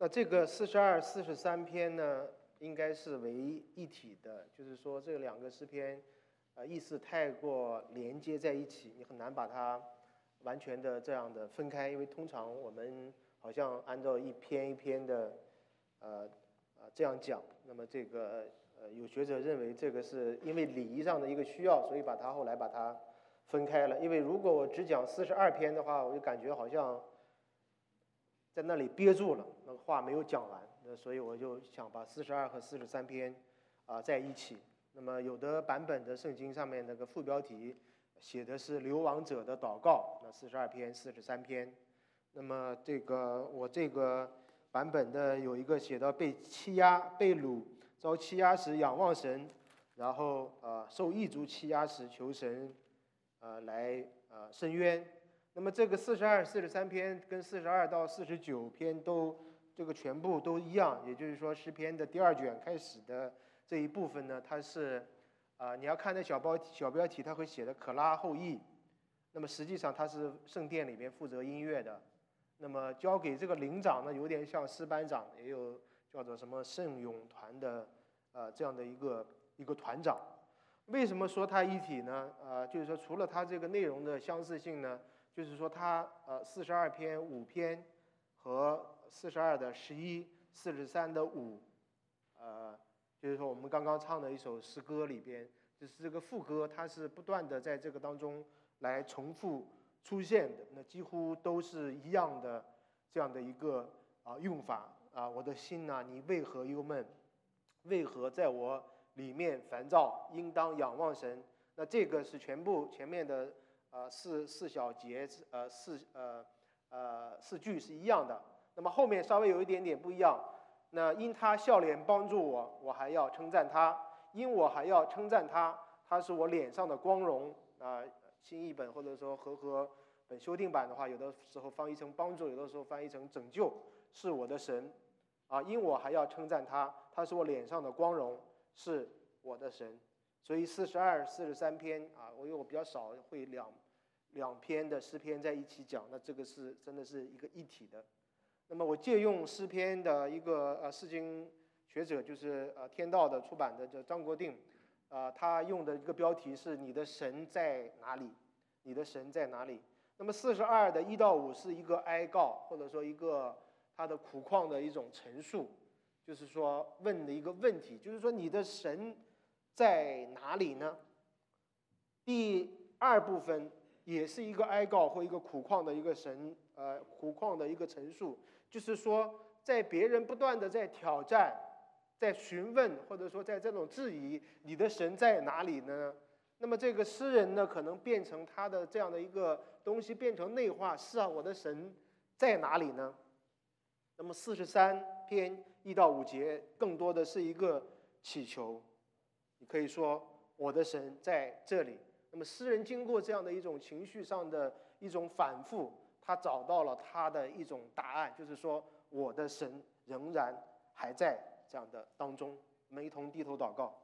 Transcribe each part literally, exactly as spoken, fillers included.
那这个四十二、四十三篇呢，应该是为一体的，就是说这两个诗篇，呃，意思太过连接在一起，你很难把它完全的这样的分开，因为通常我们好像按照一篇一篇的，呃呃这样讲。那么这个呃有学者认为这个是因为礼仪上的一个需要，所以把它后来把它分开了。因为如果我只讲四十二篇的话，我就感觉好像在那里憋住了，那个话没有讲完，那所以我就想把四十二和四十三篇啊、呃、在一起。那么有的版本的圣经上面那个副标题写的是流亡者的祷告，那四十二篇、四十三篇。那么这个我这个版本的有一个写到被欺压、被掳、遭欺压时仰望神，然后呃受异族欺压时求神呃来呃伸冤。那么这个四十二、四十三篇跟四十二到四十九篇都这个全部都一样，也就是说诗篇的第二卷开始的这一部分呢，它是啊、呃、你要看那小标小标题，它会写的可拉后裔。那么实际上他是圣殿里面负责音乐的，那么交给这个灵长呢，有点像诗班长，也有叫做什么圣咏团的呃这样的一个一个团长。为什么说它一体呢？呃，就是说除了它这个内容的相似性呢，就是说它呃四十二篇五篇和四十二的十一、四十三的五，呃，就是说我们刚刚唱的一首诗歌里边，就是这个副歌，它是不断的在这个当中来重复出现的，那几乎都是一样的这样的一个啊、呃、用法啊。我的心呐、啊，你为何忧闷？为何在我里面烦躁？应当仰望神。那这个是全部前面的呃四四小节呃四呃呃四句是一样的。那么后面稍微有一点点不一样。那因他笑脸帮助我，我还要称赞他；因我还要称赞他，他是我脸上的光荣啊。呃新译本或者说和合本修订版的话，有的时候翻译成帮助，有的时候翻译成拯救，是我的神啊，因我还要称赞他，他是我脸上的光荣，是我的神。所以四十二、四十三篇啊，我因为我比较少会两两篇的诗篇在一起讲，那这个是真的是一个一体的。那么我借用诗篇的一个呃释经学者，就是呃天道的出版的叫张国定。啊、呃，他用的一个标题是"你的神在哪里？你的神在哪里？"那么四十二的一到五是一个哀告，或者说一个他的苦况的一种陈述，就是说问的一个问题，就是说你的神在哪里呢？第二部分也是一个哀告或一个苦况的一个神呃苦况的一个陈述，就是说在别人不断的在挑战，在询问，或者说在这种质疑，你的神在哪里呢？那么这个诗人呢，可能变成他的这样的一个东西，变成内化。是啊，我的神在哪里呢？那么四十三篇一到五节，更多的是一个祈求。你可以说我的神在这里。那么诗人经过这样的一种情绪上的一种反复，他找到了他的一种答案，就是说我的神仍然还在这样的当中。我们一同低头祷告。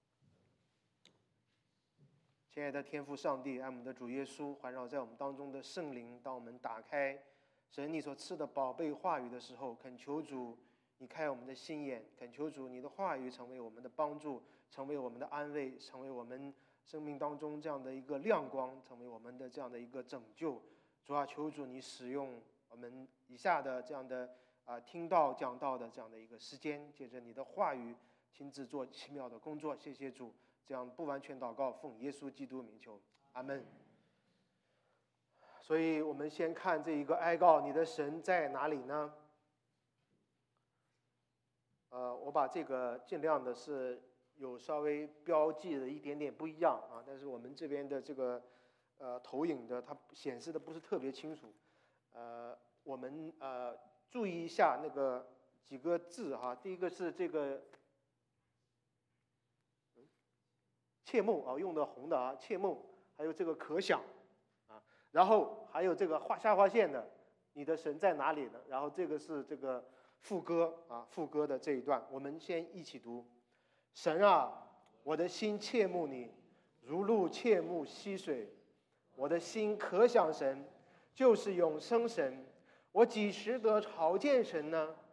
亲爱的天父上帝，爱我们的主耶稣，环绕在我们当中的圣灵，当我们打开神你所赐的宝贝话语的时候，恳求主你开我们的心眼，恳求主你的话语成为我们的帮助，成为我们的安慰，成为我们生命当中这样的一个亮光，成为我们的这样的一个拯救。主啊，求主你使用我们以下的这样的啊、呃、听到讲道的这样的一个时间，借着你的话语亲自做奇妙的工作。谢谢主，这样不完全祷告，奉耶稣基督名求，阿门。所以我们先看这一个哀告，你的神在哪里呢？呃，我把这个尽量的是有稍微标记的一点点不一样啊，但是我们这边的这个呃投影的它显示的不是特别清楚，呃，我们呃注意一下那个几个字哈，第一个是这个切慕啊，用的红的啊，切慕，还有这个可想啊，然后还有这个画下划线的，你的神在哪里呢？然后这个是这个副歌啊，副歌的这一段，我们先一起读：神啊，我的心切慕你，如鹿切慕溪水。我的心可想神，就是永生神。我几时得朝见神呢？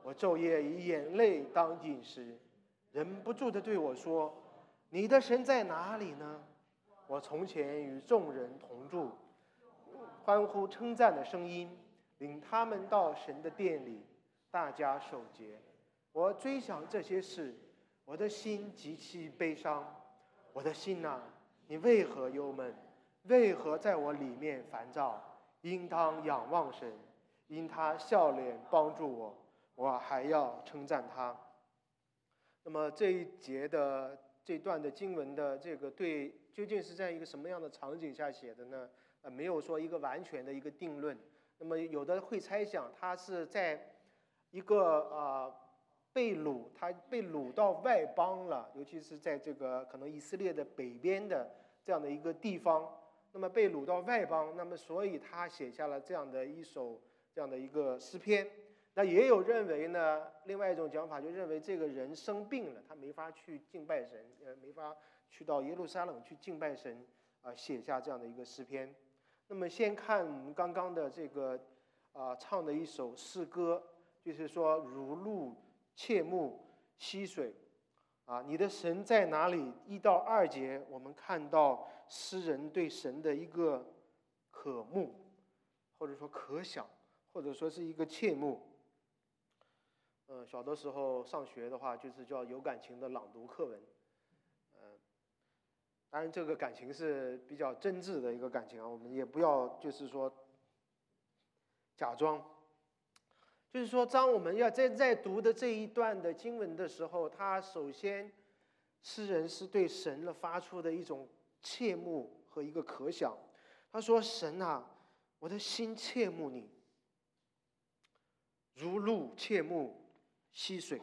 我昼夜以眼泪当饮食，忍不住地对我说：你的神在哪里呢？我从前与众人同住，欢呼称赞的声音领他们到神的殿里，大家守节。我追想这些事，我的心极其悲伤。我的心哪，你为何忧闷？为何在我里面烦躁？应当仰望神，因他笑脸帮助我，我还要称赞他。那么这一节的这段的经文的这个对，究竟是在一个什么样的场景下写的呢？呃，没有说一个完全的一个定论。那么有的会猜想，他是在一个呃被掳，他被掳到外邦了，尤其是在这个可能以色列的北边的这样的一个地方。那么被掳到外邦，那么所以他写下了这样的一首这样的一个诗篇。那也有认为呢，另外一种讲法就认为这个人生病了，他没法去敬拜神，呃，没法去到耶路撒冷去敬拜神，啊、呃，写下这样的一个诗篇。那么先看我们刚刚的这个啊、呃、唱的一首诗歌，就是说如鹿切慕溪水，啊，你的神在哪里？一到二节，我们看到诗人对神的一个渴慕，或者说可想，或者说是一个切慕。呃，小的时候上学的话，就是叫有感情的朗读课文。呃，当然这个感情是比较真挚的一个感情啊，我们也不要就是说假装。就是说，当我们要在在读的这一段的经文的时候，他首先诗人是对神了发出的一种切慕和一个可想。他说：“神啊，我的心切慕你，如鹿切慕溪水。”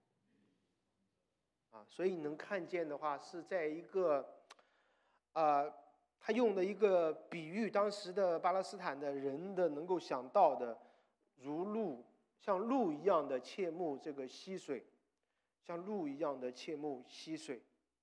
啊，所以能看见的话，是在一个，呃，他用的一个比喻，当时的巴勒斯坦的人的能够想到的，如鹿。像鹿一样的切慕这个溪水，像鹿一样的切慕溪水。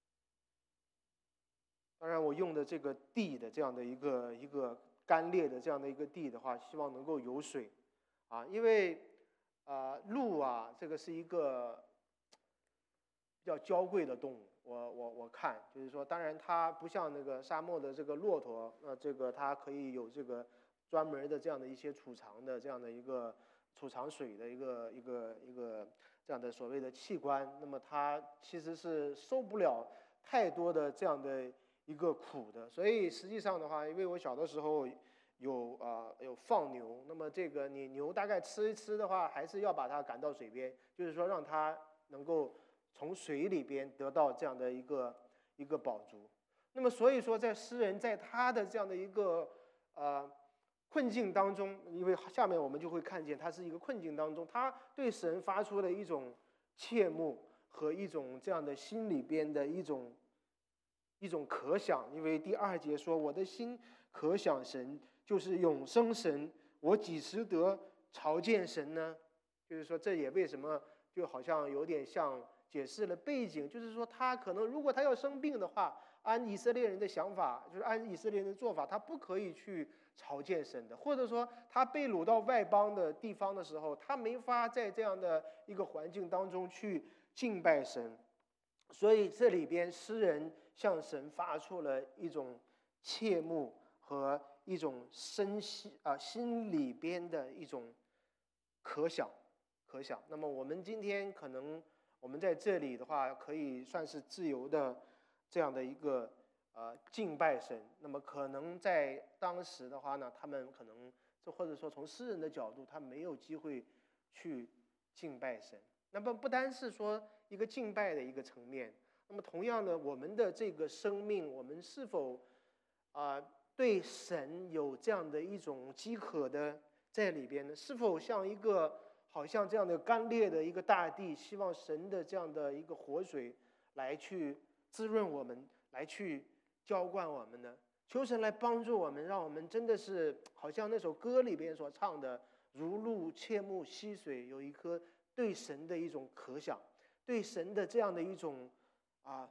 当然，我用的这个地的这样的一个一个干裂的这样的一个地的话，希望能够有水，啊，因为啊、呃、鹿啊，这个是一个比较娇贵的动物。我我我看就是说，当然它不像那个沙漠的这个骆驼，呃，这个它可以有这个专门的这样的一些储藏的这样的一个。储藏水的一个一个一个这样的所谓的器官，那么它其实是受不了太多的这样的一个苦的，所以实际上的话，因为我小的时候有啊、呃、有放牛，那么这个你牛大概吃一吃的话，还是要把它赶到水边，就是说让它能够从水里边得到这样的一个一个饱足。那么所以说，在诗人在他的这样的一个呃。困境当中，因为下面我们就会看见，他是一个困境当中，他对神发出了一种切慕和一种这样的心里边的一种一种可想。因为第二节说：“我的心可想神，就是永生神，我几时得朝见神呢？”就是说，这也为什么就好像有点像解释了背景，就是说他可能如果他要生病的话，按以色列人的想法，就是按以色列人的做法，他不可以去朝见神的，或者说他被掳到外邦的地方的时候，他没法在这样的一个环境当中去敬拜神。所以这里边诗人向神发出了一种切慕和一种深心啊心里边的一种可想可想。那么我们今天可能我们在这里的话，可以算是自由的这样的一个呃敬拜神。那么可能在当时的话呢，他们可能这或者说从诗人的角度，他没有机会去敬拜神。那么不单是说一个敬拜的一个层面，那么同样的，我们的这个生命，我们是否啊、呃、对神有这样的一种饥渴的在里边呢？是否像一个好像这样的干裂的一个大地，希望神的这样的一个活水来去滋润我们，来去浇灌我们呢？求神来帮助我们，让我们真的是好像那首歌里边所唱的，如鹿切慕溪水，有一颗对神的一种可想，对神的这样的一种啊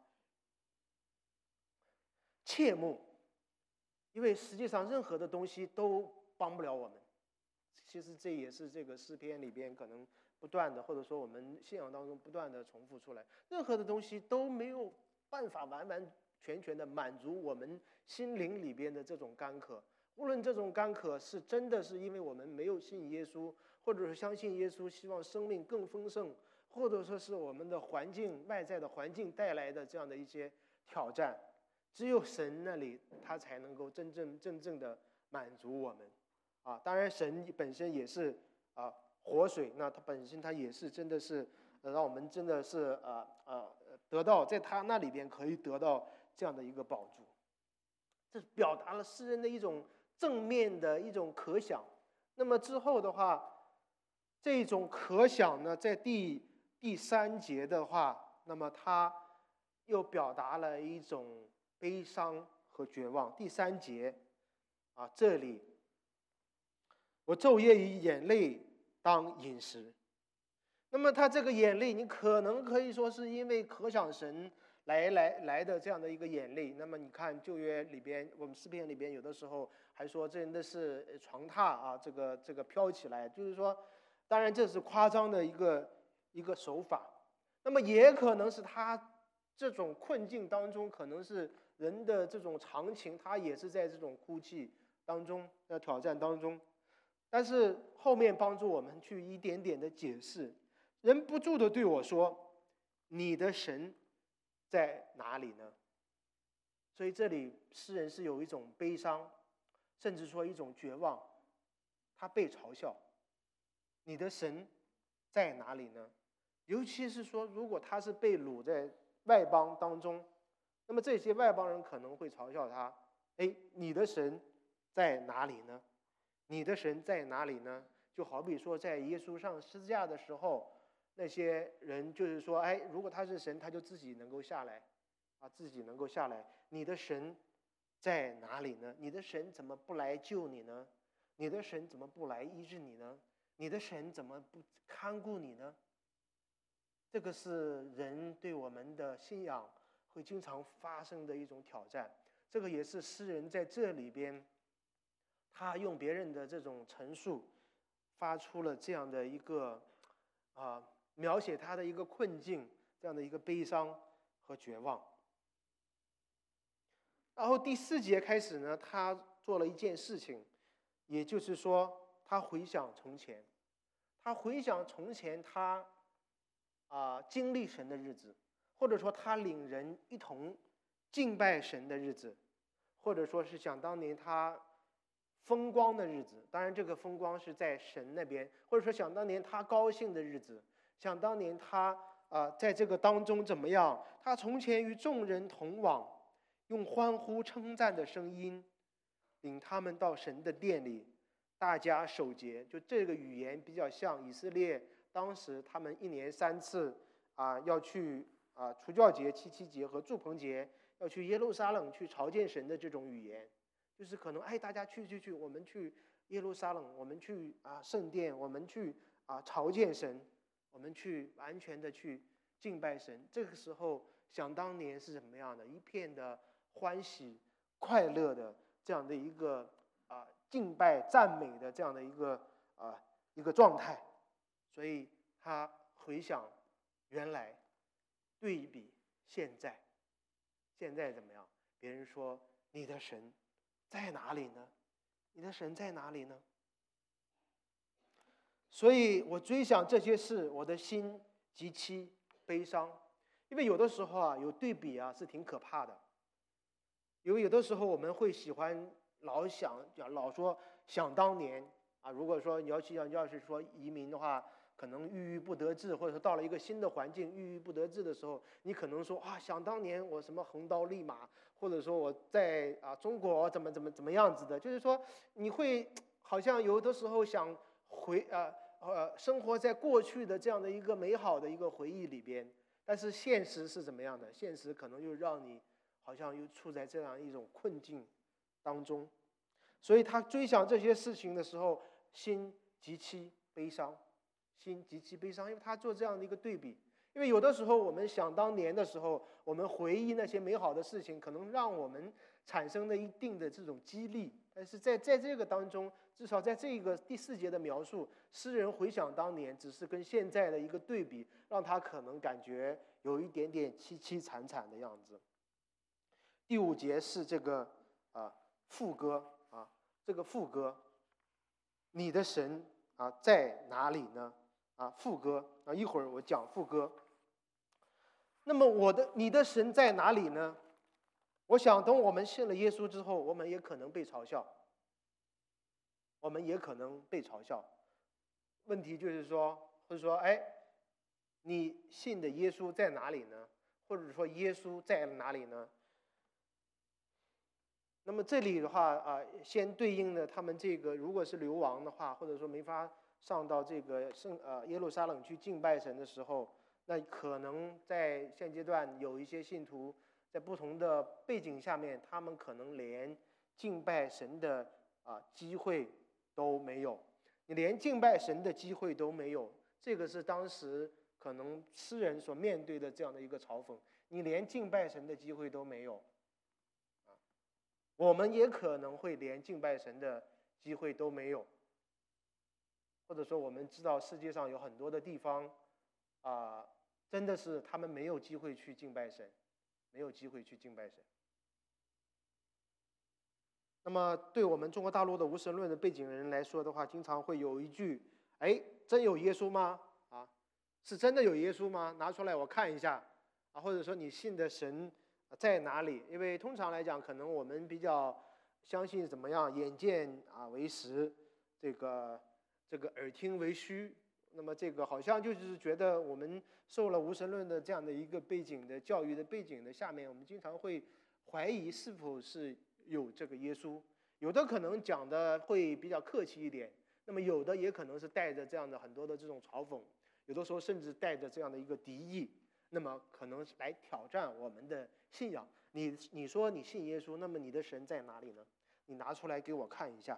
切慕。因为实际上任何的东西都帮不了我们， 其实这也是这个诗篇里边可能不断的，或者说我们信仰当中不断的重复出来。任何的东西都没有办法完完全全的满足我们心灵里边的这种干渴。无论这种干渴是真的是因为我们没有信耶稣，或者是相信耶稣，希望生命更丰盛，或者说是我们的环境外在的环境带来的这样的一些挑战，只有神那里他才能够真正真正的满足我们啊。当然神本身也是啊活水，那它本身它也是真的是呃让我们真的是啊啊得到在他那里边可以得到这样的一个宝助。这表达了诗人的一种正面的一种可想。那么之后的话，这种可想呢，在第第三节的话，那么他又表达了一种悲伤和绝望。第三节啊，这里我昼夜以眼泪当饮食。那么他这个眼泪，你可能可以说是因为可想神来来来的这样的一个眼泪。那么你看旧约里边，我们诗篇里边有的时候还说真的是床榻啊，这个这个飘起来，就是说，当然这是夸张的一个一个手法。那么也可能是他这种困境当中，可能是人的这种常情，他也是在这种哭泣当中，在挑战当中。但是后面帮助我们去一点点的解释。人不住的对我说：“你的神在哪里呢？”所以这里诗人是有一种悲伤，甚至说一种绝望。他被嘲笑，你的神在哪里呢？尤其是说，如果他是被掳在外邦当中，那么这些外邦人可能会嘲笑他：“哎，你的神在哪里呢？你的神在哪里呢？”就好比说，在耶稣上十字架的时候，那些人就是说，哎，如果他是神，他就自己能够下来，啊，自己能够下来。你的神在哪里呢？你的神怎么不来救你呢？你的神怎么不来医治你呢？你的神怎么不看顾你呢？这个是人对我们的信仰会经常发生的一种挑战。这个也是诗人在这里边，他用别人的这种陈述，发出了这样的一个啊。描写他的一个困境，这样的一个悲伤和绝望。然后第四节开始呢，他做了一件事情，也就是说，他回想从前，他回想从前他啊经历神的日子，或者说他领人一同敬拜神的日子，或者说是想当年他风光的日子。当然，这个风光是在神那边，或者说想当年他高兴的日子。想当年他啊、呃，在这个当中怎么样？他从前与众人同往，用欢呼称赞的声音，领他们到神的殿里，大家守节。就这个语言比较像以色列当时他们一年三次啊、呃、要去啊、呃、除酵节、七七节和住棚节，要去耶路撒冷去朝见神的这种语言。就是可能哎，大家去去去，我们去耶路撒冷，我们去啊圣殿，我们去啊朝见神。我们去完全的去敬拜神。这个时候想当年是什么样的？一片的欢喜快乐的这样的一个啊敬拜赞美的这样的一个啊一个状态。所以他回想原来，对比现在，现在怎么样？别人说你的神在哪里呢？你的神在哪里呢？所以我追想这些事，我的心极其悲伤。因为有的时候啊，有对比啊，是挺可怕的。因为有的时候我们会喜欢老想，老说想当年啊。如果说你要去，要是说移民的话，可能郁郁不得志，或者说到了一个新的环境郁郁不得志的时候，你可能说啊，想当年我什么横刀立马，或者说我在啊中国怎么怎么怎么样子的，就是说你会好像有的时候想回啊。呃，生活在过去的这样的一个美好的一个回忆里边，但是现实是怎么样的？现实可能又让你好像又处在这样一种困境当中。所以他追想这些事情的时候，心极其悲伤，心极其悲伤，因为他做这样的一个对比。因为有的时候我们想当年的时候，我们回忆那些美好的事情，可能让我们产生了一定的这种激励， 但是在在这个当中，至少在这个第四节的描述，诗人回想当年，只是跟现在的一个对比，让他可能感觉有一点点凄凄惨惨的样子。第五节是这个啊副歌啊，这个副歌，你的神啊在哪里呢？啊，副歌啊，一会儿我讲副歌。那么我的你的神在哪里呢？我想等我们信了耶稣之后，我们也可能被嘲笑，我们也可能被嘲笑。问题就是说，或者说，哎，你信的耶稣在哪里呢？或者说耶稣在哪里呢？那么这里的话啊，先对应的他们这个，如果是流亡的话，或者说没法上到这个圣呃耶路撒冷去敬拜神的时候，那可能在现阶段有一些信徒在不同的背景下面，他们可能连敬拜神的啊机会都没有。你连敬拜神的机会都没有，这个是当时可能诗人所面对的这样的一个嘲讽。你连敬拜神的机会都没有。我们也可能会连敬拜神的机会都没有，或者说我们知道世界上有很多的地方啊、呃，真的是他们没有机会去敬拜神，没有机会去敬拜神。那么对我们中国大陆的无神论的背景人来说的话，经常会有一句：哎，真有耶稣吗？啊，是真的有耶稣吗？拿出来我看一下啊，或者说你信的神在哪里？因为通常来讲，可能我们比较相信怎么样，眼见啊为实，这个这个耳听为虚。那么这个好像就是觉得我们受了无神论的这样的一个背景的教育的背景的下面，我们经常会怀疑是否是有这个耶稣。有的可能讲的会比较客气一点，那么有的也可能是带着这样的很多的这种嘲讽，有的时候甚至带着这样的一个敌意。那么可能来挑战我们的信仰。你你说你信耶稣，那么你的神在哪里呢？你拿出来给我看一下。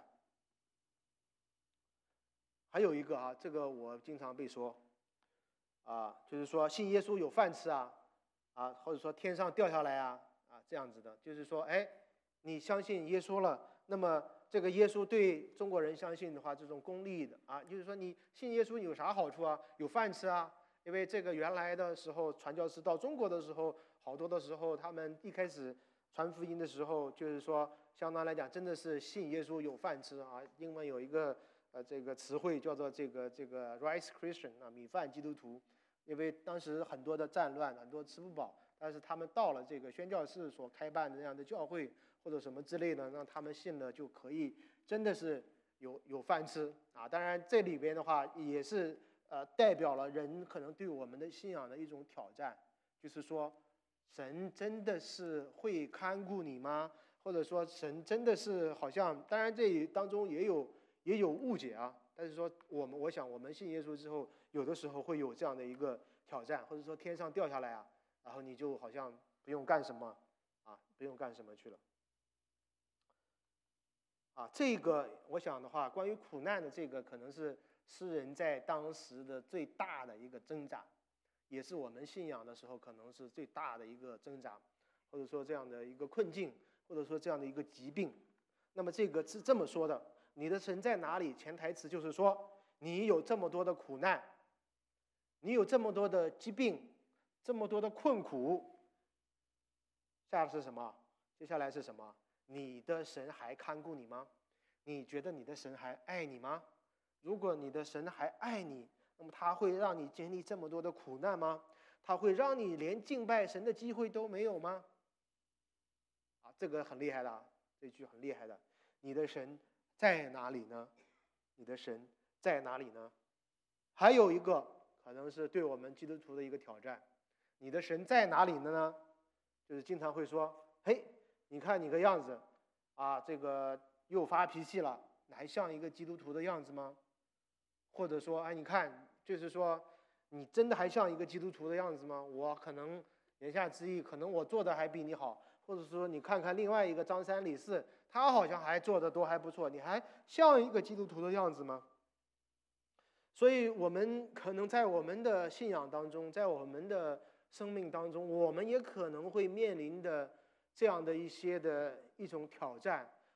还有一个啊，这个我经常被说，啊，就是说信耶稣有饭吃啊，啊，或者说天上掉下来啊，啊这样子的，就是说，哎，你相信耶稣了，那么这个耶稣对中国人相信的话，这种功利的啊，就是说你信耶稣有啥好处啊？有饭吃啊。因为这个原来的时候，传教士到中国的时候，好多的时候，他们一开始传福音的时候，就是说，相当来讲，真的是信耶稣有饭吃啊。英文有一个呃这个词汇叫做这个这个 rice Christian 啊，米饭基督徒。因为当时很多的战乱，很多吃不饱，但是他们到了这个宣教士所开办的这样的教会或者什么之类的，让他们信了就可以，真的是有有饭吃啊。当然这里边的话也是。呃，代表了人可能对我们的信仰的一种挑战，就是说，神真的是会看顾你吗？或者说，神真的是好像，当然这当中也有也有误解啊。但是说，我们我想我们信耶稣之后，有的时候会有这样的一个挑战，或者说天上掉下来啊，然后你就好像不用干什么啊，不用干什么去了。啊，这个我想的话，关于苦难的这个可能是。诗人在当时的最大的一个挣扎，也是我们信仰的时候可能是最大的一个挣扎，或者说这样的一个困境，或者说这样的一个疾病。那么这个是这么说的：你的神在哪里？潜台词就是说，你有这么多的苦难，你有这么多的疾病，这么多的困苦，下来是什么？接下来是什么？你的神还看顾你吗？你觉得你的神还爱你吗？如果你的神还爱你，那么他会让你经历这么多的苦难吗？他会让你连敬拜神的机会都没有吗？啊，这个很厉害的，这句很厉害的。你的神在哪里呢？你的神在哪里呢？还有一个可能是对我们基督徒的一个挑战，你的神在哪里呢？就是经常会说，嘿，你看你个样子，啊，这个又发脾气了，还像一个基督徒的样子吗？或者说，哎，你看，就是说，你真的还像一个基督徒的样子吗？我可能言下之意，可能我做的还比你好，或者说，你看看另外一个张三李四，他好像还做的都还不错，你还像一个基督徒的样子吗？所以，我们可能在我们的信仰当中，在我们的生命当中，我们也可能会面临的这样的一些的一种挑战，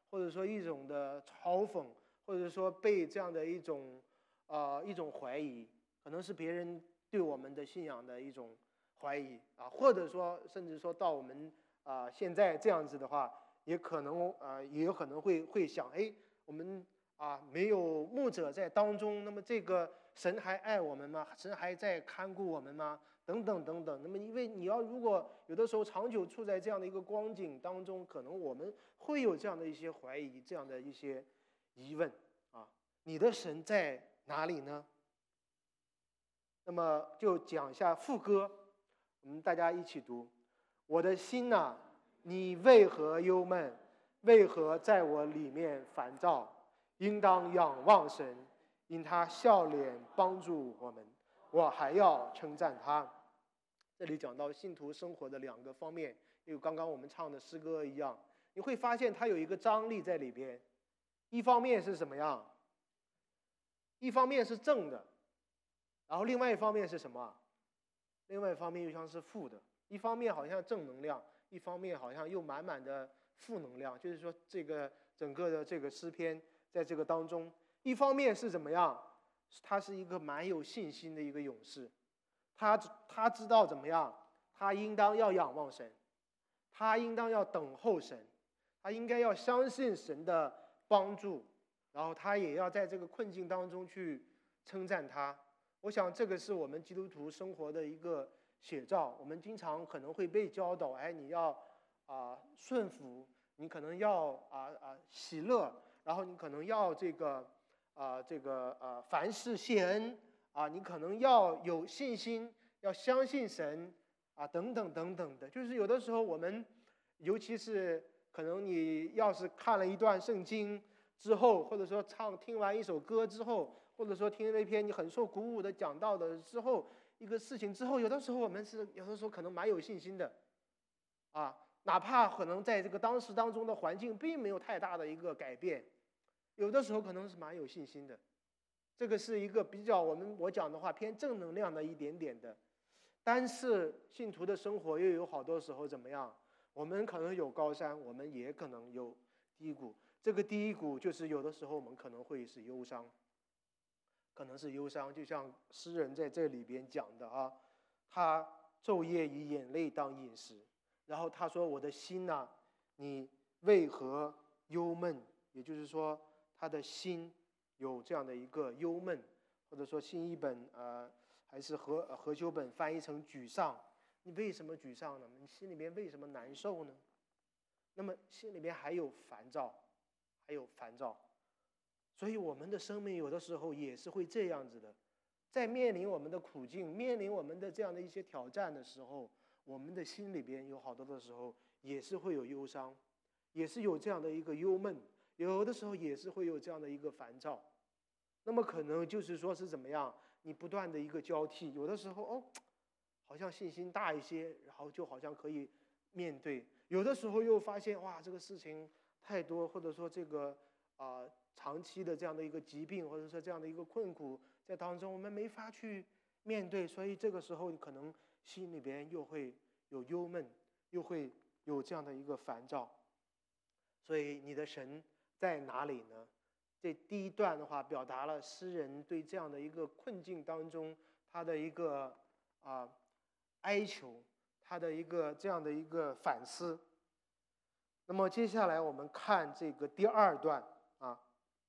或者说一种的嘲讽，或者说被这样的一种呃一种怀疑，可能是别人对我们的信仰的一种怀疑啊，或者说甚至说到我们啊、呃、现在这样子的话，也可能啊、呃、也有可能会会想，哎，我们啊没有牧者在当中，那么这个神还爱我们吗？神还在看顾我们吗？等等等等。那么因为你要如果有的时候长久处在这样的一个光景当中，可能我们会有这样的一些怀疑，这样的一些疑问啊，你的神在哪里呢？那么就讲一下副歌，我们大家一起读：我的心呐、啊，你为何忧闷？为何在我里面烦躁？应当仰望神，因他笑脸帮助我们，我还要称赞他。这里讲到信徒生活的两个方面，就刚刚我们唱的诗歌一样，你会发现它有一个张力在里边。一方面是什么样？一方面是正的，然后另外一方面是什么？另外一方面又像是负的。一方面好像正能量，一方面好像又满满的负能量。就是说，这个整个的这个诗篇在这个当中，一方面是怎么样？他是一个蛮有信心的一个勇士，他他知道怎么样？他应当要仰望神，他应当要等候神，他应该要相信神的帮助，然后他也要在这个困境当中去称赞他。我想这个是我们基督徒生活的一个写照。我们经常可能会被教导，哎，你要啊、呃、顺服，你可能要啊啊、呃、喜乐，然后你可能要这个啊、呃、这个啊、呃、凡事谢恩啊、呃，你可能要有信心，要相信神啊、呃、等等等等的。就是有的时候我们，尤其是可能你要是看了一段圣经之后，或者说唱听完一首歌之后，或者说听了一篇你很受鼓舞的讲道的之后，一个事情之后，有的时候我们是有的时候可能蛮有信心的，啊，哪怕可能在这个当时当中的环境并没有太大的一个改变，有的时候可能是蛮有信心的。这个是一个比较我们我讲的话偏正能量的一点点的。但是信徒的生活又有好多时候怎么样？我们可能有高山，我们也可能有低谷。这个低谷就是有的时候我们可能会是忧伤。可能是忧伤，就像诗人在这里边讲的啊，他昼夜以眼泪当饮食，然后他说：“我的心呐、啊，你为何忧闷？”也就是说，他的心有这样的一个忧闷，或者说新译本呃还是和和修本翻译成沮丧。你为什么沮丧呢？你心里面为什么难受呢？那么心里面还有烦躁，还有烦躁。所以我们的生命有的时候也是会这样子的，在面临我们的苦境、面临我们的这样的一些挑战的时候，我们的心里边有好多的时候也是会有忧伤，也是有这样的一个忧闷，有的时候也是会有这样的一个烦躁。那么可能就是说是怎么样，你不断的一个交替，有的时候哦，好像信心大一些，然后就好像可以面对；有的时候又发现哇，这个事情太多，或者说这个啊。呃长期的这样的一个疾病，或者说这样的一个困苦在当中，我们没法去面对，所以这个时候你可能心里边又会有忧闷，又会有这样的一个烦躁。所以你的神在哪里呢？这第一段的话，表达了诗人对这样的一个困境当中他的一个啊、呃、哀求，他的一个这样的一个反思。那么接下来我们看这个第二段啊。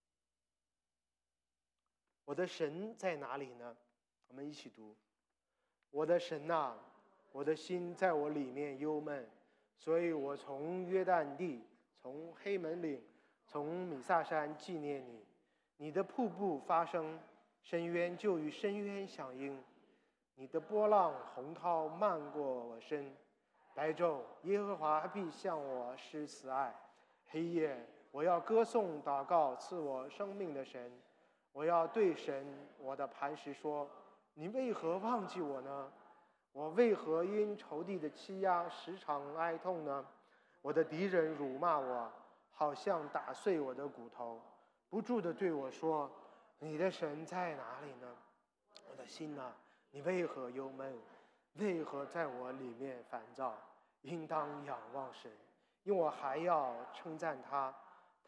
我的神在哪里呢？我们一起读：我的神呐、啊，我的心在我里面忧闷，所以我从约旦地，从黑门岭，从米萨山纪念你。你的瀑布发声，深渊就与深渊响应。你的波浪洪涛漫过我身，白昼耶和华必向我施慈爱，黑夜我要歌颂祷告赐我生命的神。我要对神我的磐石说：你为何忘记我呢？我为何因仇敌的欺压时常哀痛呢？我的敌人辱骂我，好像打碎我的骨头，不住地对我说：你的神在哪里呢？我的心啊，你为何忧闷？为何在我里面烦躁？应当仰望神，因我还要称赞他。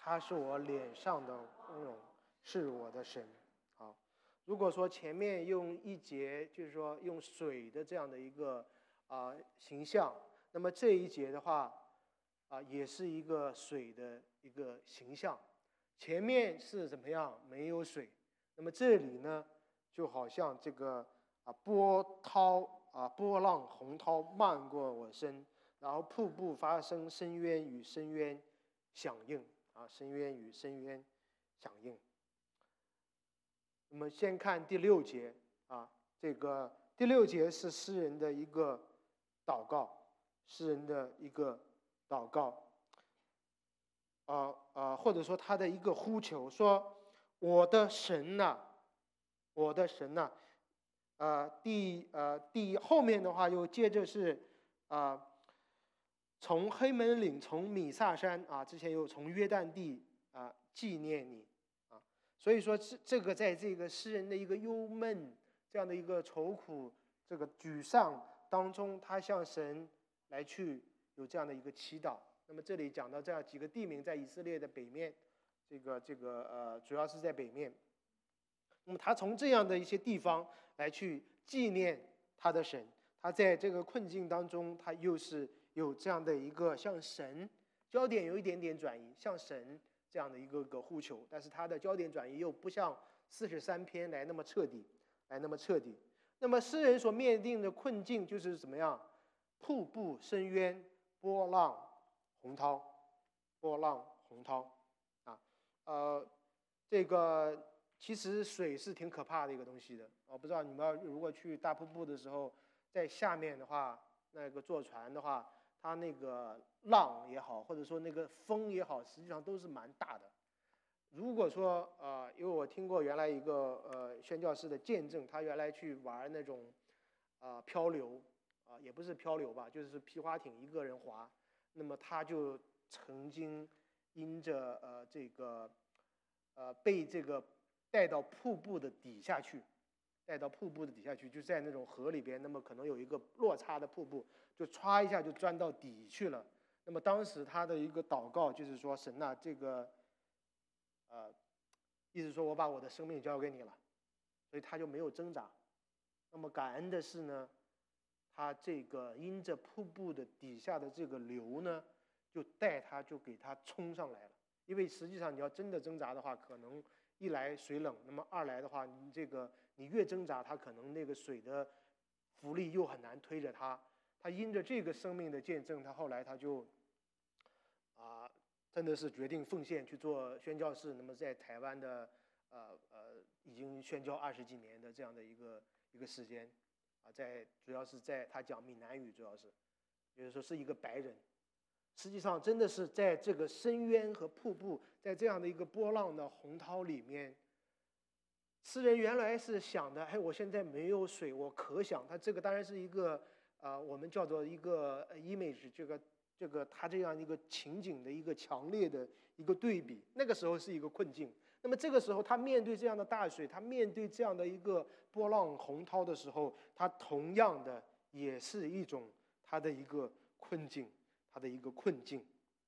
他是我脸上的光荣，是我的神。好，如果说前面用一节就是说用水的这样的一个啊、呃、形象，那么这一节的话啊、呃、也是一个水的一个形象。前面是怎么样？没有水。那么这里呢，就好像这个啊波涛啊波浪洪涛漫过我身，然后瀑布发生，深渊与深渊响应啊，深渊与深渊响应。那么先看第六节啊，这个第六节是诗人的一个祷告，诗人的一个祷告。啊啊，或者说他的一个呼求，说我的神呐、啊，我的神呐、啊，呃，第呃第后面的话又接着是啊、呃，从黑门岭，从米萨山啊，之前又从约旦地啊纪念你啊，所以说这这个在这个诗人的一个忧闷这样的一个愁苦这个沮丧当中，他向神来去有这样的一个祈祷。那么这里讲到这样几个地名在以色列的北面，这个这个呃，主要是在北面。那么他从这样的一些地方来去纪念他的神，他在这个困境当中，他又是有这样的一个向神焦点有一点点转移，向神这样的一个个呼求，但是他的焦点转移又不像四十三篇来那么彻底，来那么彻底。那么诗人所面临的困境就是怎么样？瀑布、深渊、波浪、洪涛，波浪洪涛，啊，呃，这个其实水是挺可怕的一个东西的。我不知道你们要如果去大瀑布的时候，在下面的话，那个坐船的话，它那个浪也好，或者说那个风也好，实际上都是蛮大的。如果说呃，因为我听过原来一个呃宣教士的见证，他原来去玩那种啊、呃、漂流啊、呃，也不是漂流吧，就是皮划艇一个人划。那么他就曾经因着呃这个呃被这个带到瀑布的底下去，带到瀑布的底下去，就在那种河里边，那么可能有一个落差的瀑布，就歘一下就钻到底去了。那么当时他的一个祷告就是说：“神呐、啊，这个呃，意思说我把我的生命交给你了。”所以他就没有挣扎。那么感恩的是呢，他这个因着瀑布的底下的这个流呢，就带他就给他冲上来了。因为实际上你要真的挣扎的话，可能一来水冷，那么二来的话，你这个你越挣扎，他可能那个水的浮力又很难推着他。他因着这个生命的见证，他后来他就啊、呃，真的是决定奉献去做宣教士。那么在台湾的呃呃，已经宣教二十几年的这样的一个一个时间。啊，在主要是在他讲闽南语，主要是，就是说是一个白人，实际上真的是在这个深渊和瀑布，在这样的一个波浪的洪涛里面，诗人原来是想的，哎，我现在没有水，我可想，他这个当然是一个啊、呃，我们叫做一个 image， 这个这个他这样一个情景的一个强烈的一个对比，那个时候是一个困境。那么这个时候，他面对这样的大水，他面对这样的一个波浪洪涛的时候，他同样的也是一种他的一个困境，他的一个困境。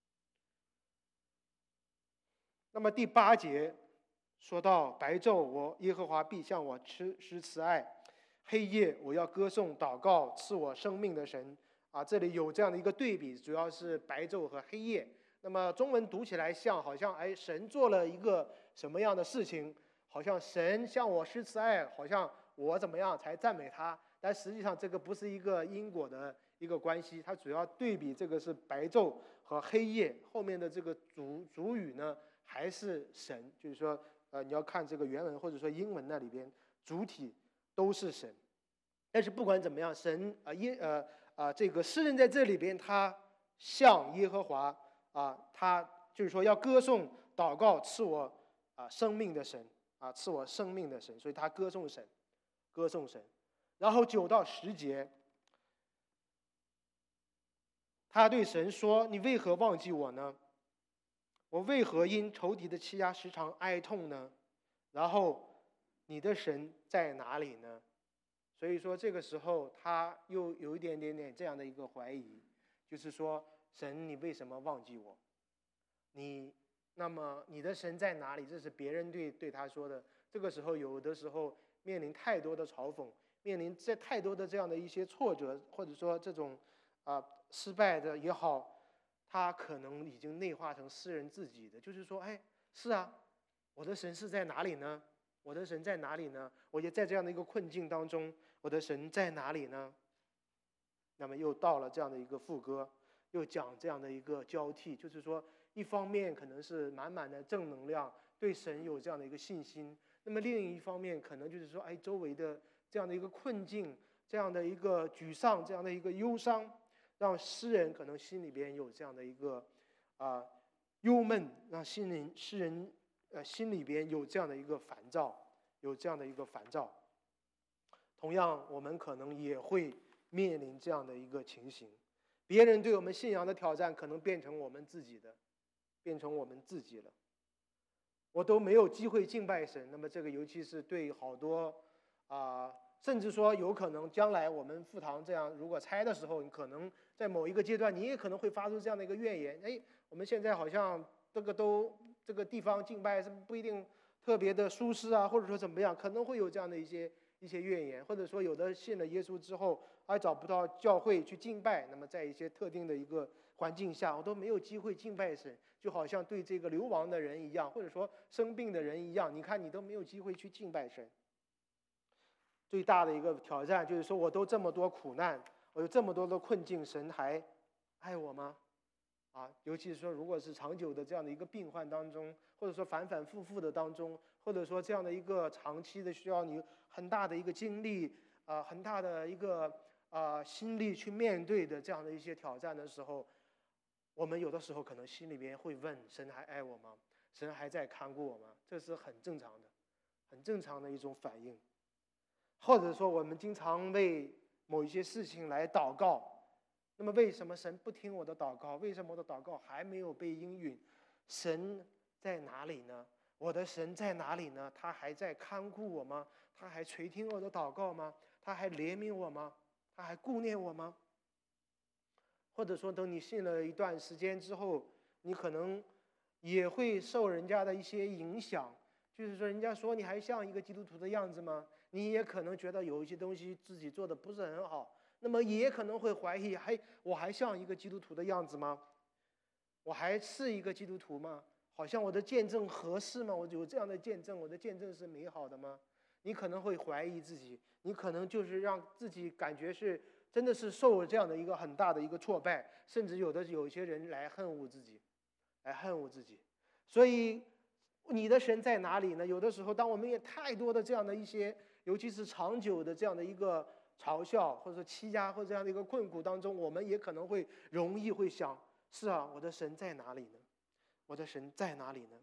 那么第八节说到：白昼我耶和华必向我施施慈爱，黑夜我要歌颂祷告赐我生命的神。啊，这里有这样的一个对比，主要是白昼和黑夜。那么中文读起来像好像哎，神做了一个什么样的事情，好像神向我施慈爱，好像我怎么样才赞美他，但实际上这个不是一个因果的一个关系，它主要对比这个是白昼和黑夜，后面的这个主主语呢还是神，就是说呃你要看这个原文或者说英文那里边主体都是神。但是不管怎么样，神啊耶呃啊这个诗人在这里边他向耶和华。啊，他就是说要歌颂、祷告赐我啊生命的神啊，赐我生命的神，所以他歌颂神，歌颂神。然后九到十节，他对神说：“你为何忘记我呢？我为何因仇敌的欺压时常哀痛呢？然后你的神在哪里呢？”所以说这个时候他又有一点点点这样的一个怀疑，就是说。神，你为什么忘记我？你那么你的神在哪里？这是别人对对他说的。这个时候，有的时候面临太多的嘲讽，面临这太多的这样的一些挫折，或者说这种啊、呃、失败的也好，他可能已经内化成诗人自己的，就是说，哎，是啊，我的神是在哪里呢？我的神在哪里呢？我也在这样的一个困境当中，我的神在哪里呢？那么又到了这样的一个副歌，又讲这样的一个交替，就是说，一方面可能是满满的正能量，对神有这样的一个信心；那么另一方面，可能就是说，哎，周围的这样的一个困境，这样的一个沮丧，这样的一个忧伤，让诗人可能心里边有这样的一个啊、呃、忧闷，让心灵诗人呃心里边有这样的一个烦躁，有这样的一个烦躁。同样，我们可能也会面临这样的一个情形，别人对我们信仰的挑战，可能变成我们自己的，变成我们自己了。我都没有机会敬拜神，那么这个尤其是对好多啊、呃，甚至说有可能将来我们赴堂这样，如果拆的时候，你可能在某一个阶段，你也可能会发出这样的一个怨言：哎，我们现在好像这个都这个地方敬拜是不一定特别的舒适啊，或者说怎么样，可能会有这样的一些一些怨言，或者说有的信了耶稣之后，还找不到教会去敬拜，那么在一些特定的一个环境下，我都没有机会敬拜神，就好像对这个流亡的人一样，或者说生病的人一样，你看你都没有机会去敬拜神。最大的一个挑战就是说，我都这么多苦难，我有这么多的困境，神还爱我吗？啊，尤其是说，如果是长久的这样的一个病患当中，或者说反反复复的当中，或者说这样的一个长期的需要你很大的一个精力啊、呃，很大的一个啊、呃、心力去面对的这样的一些挑战的时候，我们有的时候可能心里边会问：神还爱我吗？神还在看顾我吗？这是很正常的，很正常的一种反应。或者说，我们经常为某一些事情来祷告。那么为什么神不听我的祷告？为什么我的祷告还没有被应允？神在哪里呢？我的神在哪里呢？他还在看顾我吗？他还垂听我的祷告吗？他还怜悯我吗？他还顾念我吗？或者说，等你信了一段时间之后，你可能也会受人家的一些影响，就是说，人家说你还像一个基督徒的样子吗？你也可能觉得有一些东西自己做的不是很好。那么也可能会怀疑，还我还像一个基督徒的样子吗？我还是一个基督徒吗？好像我的见证合适吗？我有这样的见证，我的见证是美好的吗？你可能会怀疑自己，你可能就是让自己感觉是真的是受了这样的一个很大的一个挫败，甚至有的有些人来恨恶自己，来恨恶自己。所以你的神在哪里呢？有的时候，当我们也太多的这样的一些，尤其是长久的这样的一个嘲笑或者说欺压或者这样的一个困苦当中，我们也可能会容易会想：是啊，我的神在哪里呢？我的神在哪里呢？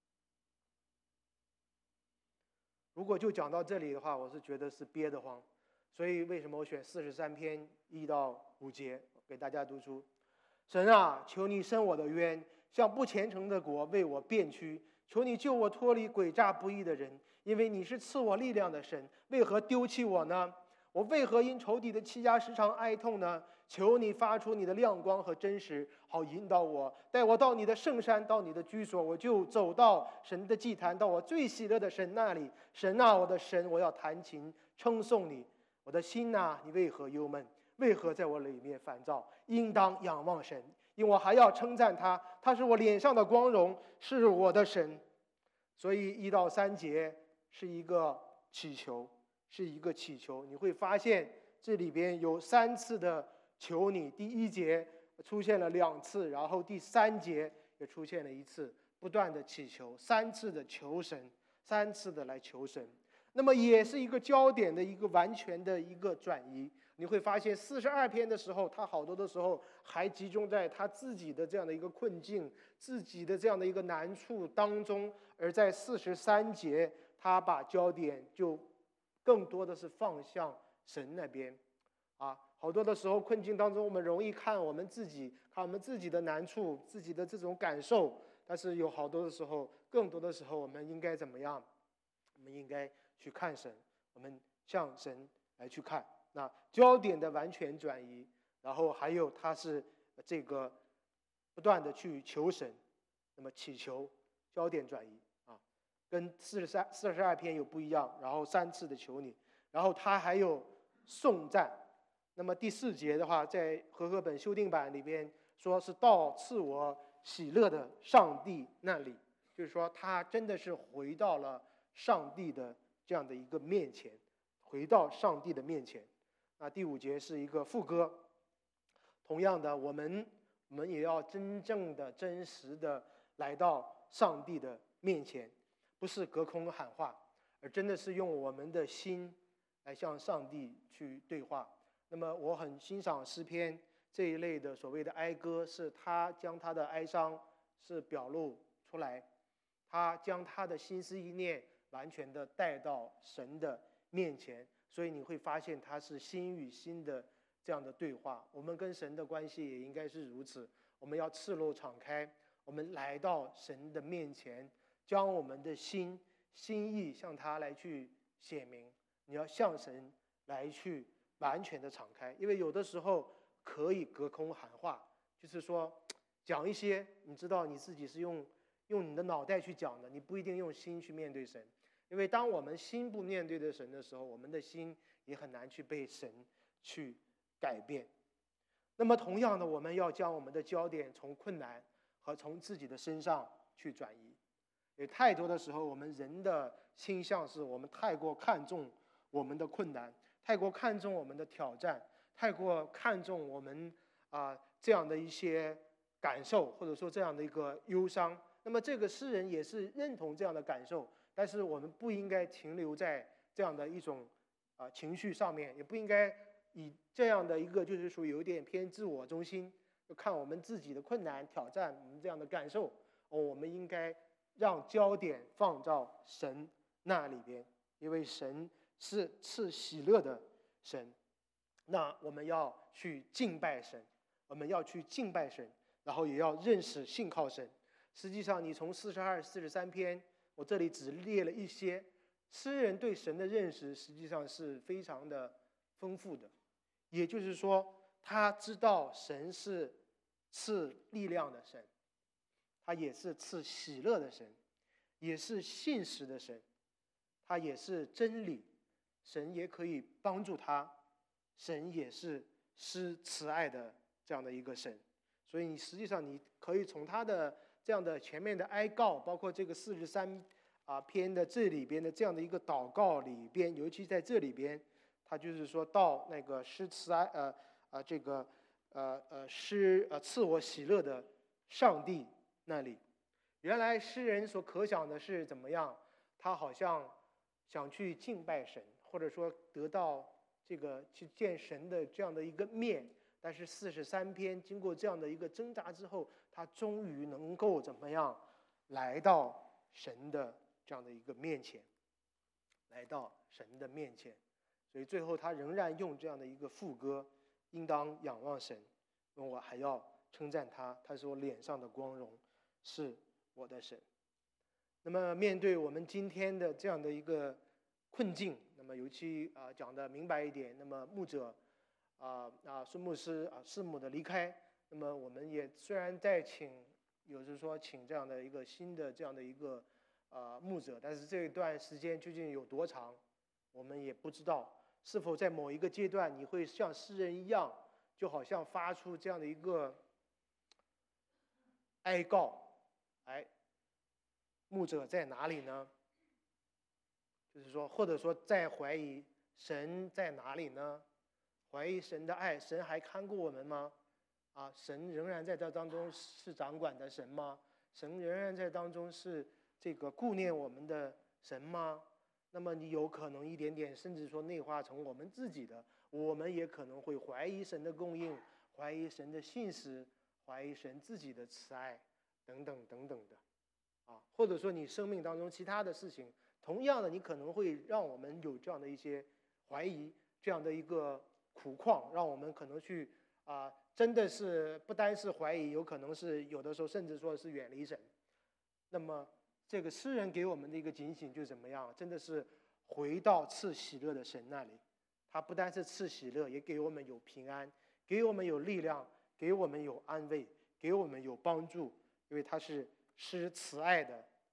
如果就讲到这里的话，我是觉得是憋得慌。所以为什么我选四十三篇一到五节给大家读出？神啊，求你伸我的冤，向不虔诚的国为我辩屈。求你救我脱离诡诈不义的人，因为你是赐我力量的神。为何丢弃我呢？我为何因仇敌的欺压时常哀痛呢？求你发出你的亮光和真实，好引导我，带我到你的圣山，到你的居所，我就走到神的祭坛，到我最喜乐的神那里。神啊，我的神，我要弹琴称颂你。我的心啊，你为何忧闷？为何在我里面烦躁？应当仰望神，因为我还要称赞他，他是我脸上的光荣，是我的神。所以一到三节是一个祈求，是一个祈求。你会发现这里边有三次的求你，第一节出现了两次，然后第三节也出现了一次，不断的祈求，三次的求神，三次的来求神。那么也是一个焦点的一个完全的一个转移。你会发现四十二篇的时候，他好多的时候还集中在他自己的这样的一个困境，自己的这样的一个难处当中，而在四十三节，他把焦点就更多的是放向神那边。啊，好多的时候困境当中，我们容易看我们自己，看我们自己的难处，自己的这种感受，但是有好多的时候，更多的时候，我们应该怎么样？我们应该去看神，我们向神来去看，那焦点的完全转移，然后还有他是这个不断的去求神，那么祈求焦点转移啊，跟四十三、四十二篇有不一样。然后三次的求你，然后他还有颂赞。那么第四节的话，在和合本修订版里边说是到赐我喜乐的上帝那里，就是说他真的是回到了上帝的这样的一个面前，回到上帝的面前。那第五节是一个副歌，同样的，我们我们也要真正的、真实的来到上帝的面前，不是隔空喊话，而真的是用我们的心来向上帝去对话。那么我很欣赏诗篇这一类的所谓的哀歌，是他将他的哀伤是表露出来，他将他的心思意念完全的带到神的面前，所以你会发现他是心与心的这样的对话。我们跟神的关系也应该是如此，我们要赤裸敞开，我们来到神的面前，将我们的心心意向他来去显明。你要向神来去完全的敞开，因为有的时候可以隔空喊话，就是说讲一些你知道你自己是用用你的脑袋去讲的，你不一定用心去面对神。因为当我们心不面对的神的时候，我们的心也很难去被神去改变。那么同样的，我们要将我们的焦点从困难和从自己的身上去转移。有太多的时候，我们人的倾向是我们太过看重我们的困难，太过看重我们的挑战，太过看重我们啊、呃、这样的一些感受，或者说这样的一个忧伤。那么这个诗人也是认同这样的感受，但是我们不应该停留在这样的一种啊、呃、情绪上面，也不应该以这样的一个就是属于有点偏自我中心，就看我们自己的困难挑战，我们这样的感受，哦，我们应该让焦点放到神那里边，因为神是赐喜乐的神。那我们要去敬拜神，我们要去敬拜神，然后也要认识信靠神。实际上你从四十二、四十三篇，我这里只列了一些，诗人对神的认识实际上是非常的丰富的。也就是说，他知道神是赐力量的神，他也是赐喜乐的神，也是信实的神，他也是真理，神也可以帮助他，神也是施慈爱的这样的一个神。所以你实际上你可以从他的这样的前面的哀告，包括这个四十三啊篇的这里边的这样的一个祷告里边，尤其在这里边，他就是说到那个施慈爱呃呃这个呃呃施呃赐我喜乐的上帝那里。原来诗人所可想的是怎么样？他好像想去敬拜神，或者说得到这个去见神的这样的一个面。但是四十三篇经过这样的一个挣扎之后，他终于能够怎么样来到神的这样的一个面前，来到神的面前。所以最后他仍然用这样的一个副歌，应当仰望神，我还要称赞他，他是我脸上的光荣，是我的神。那么面对我们今天的这样的一个困境，那么尤其啊、呃、讲的明白一点，那么牧者啊啊孙牧师啊师母的离开，那么我们也虽然在请，有时说请这样的一个新的这样的一个啊、呃、牧者，但是这一段时间究竟有多长，我们也不知道。是否在某一个阶段，你会像诗人一样，就好像发出这样的一个哀告，哎，牧者在哪里呢？就是说，或者说在怀疑神在哪里呢？怀疑神的爱，神还看顾我们吗？啊，神仍然在这当中是掌管的神吗？神仍然在当中是这个顾念我们的神吗？那么你有可能一点点，甚至说内化成我们自己的，我们也可能会怀疑神的供应，怀疑神的信实，怀疑神自己的慈爱，等等等等的，啊，或者说你生命当中其他的事情，同样的，你可能会让我们有这样的一些怀疑，这样的一个苦况，让我们可能去啊，真的是不单是怀疑，有可能是有的时候甚至说是远离神。那么这个诗人给我们的一个警醒就是怎么样？真的是回到赐喜乐的神那里，他不单是赐喜乐，也给我们有平安，给我们有力量，给我们有安慰，给我们有帮助，因为他是施慈爱的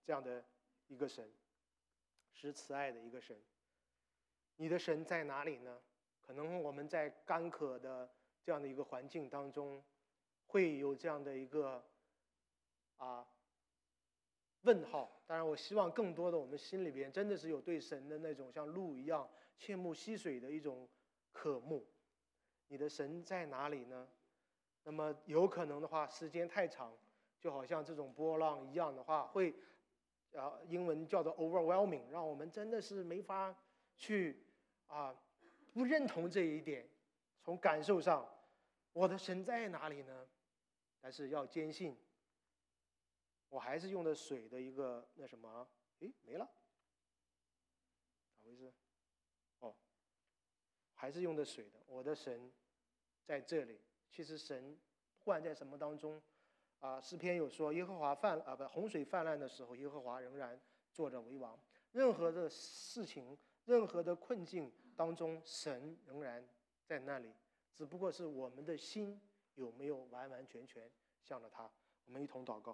这样的一个神，是慈爱的一个神。你的神在哪里呢？可能我们在干渴的这样的一个环境当中，会有这样的一个啊问号。当然，我希望更多的我们心里边真的是有对神的那种像鹿一样切慕溪水的一种渴慕。你的神在哪里呢？那么有可能的话，时间太长，就好像这种波浪一样的话，会，啊，英文叫做 overwhelming， 让我们真的是没法去啊不认同这一点。从感受上，我的神在哪里呢？但是要坚信，我还是用的水的一个那什么，诶，没了，咋回事？哦，还是用的水的。我的神在这里。其实神不管在什么当中，啊，诗篇有说，耶和华泛啊不洪水泛滥的时候，耶和华仍然坐着为王。任何的事情，任何的困境当中，神仍然在那里，只不过是我们的心有没有完完全全向着他。我们一同祷告。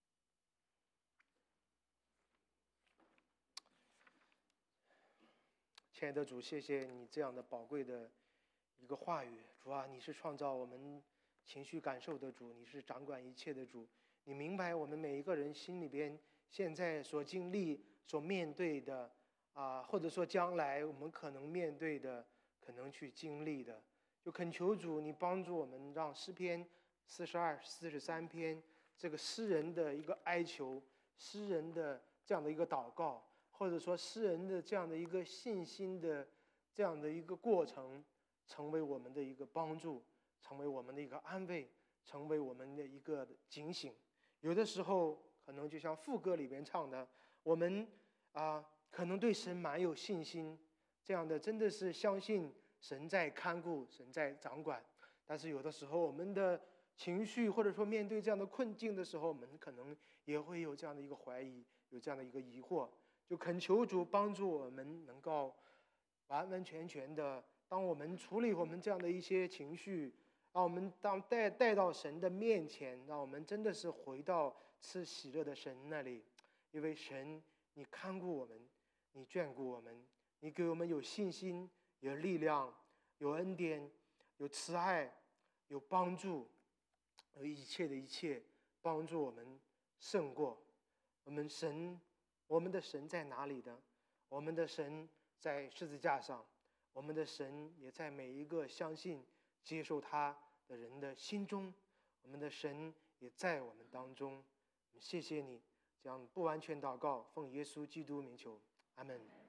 亲爱的主，谢谢你这样的宝贵的一个话语。主啊，你是创造我们情绪感受的主，你是掌管一切的主。你明白我们每一个人心里边现在所经历、所面对的啊，或者说将来我们可能面对的、可能去经历的，就恳求主你帮助我们，让诗篇四十二、四十三篇这个诗人的一个哀求、诗人的这样的一个祷告，或者说诗人的这样的一个信心的这样的一个过程，成为我们的一个帮助，成为我们的一个安慰，成为我们的一个警醒。有的时候可能就像副歌里边唱的，我们啊可能对神蛮有信心，这样的真的是相信神在看顾，神在掌管。但是有的时候我们的情绪或者说面对这样的困境的时候，我们可能也会有这样的一个怀疑，有这样的一个疑惑。就恳求主帮助我们能够完完全全的，当我们处理我们这样的一些情绪，让我们当带带到神的面前，让我们真的是回到赐喜乐的神那里。因为神你看顾我们，你眷顾我们，你给我们有信心，有力量，有恩典，有慈爱，有帮助，有一切的一切帮助我们胜过。我们神我们的神在哪里呢？我们的神在十字架上，我们的神也在每一个相信接受他的人的心中，我们的神也在我们当中。谢谢你，这样不完全祷告，奉耶稣基督名求，阿们。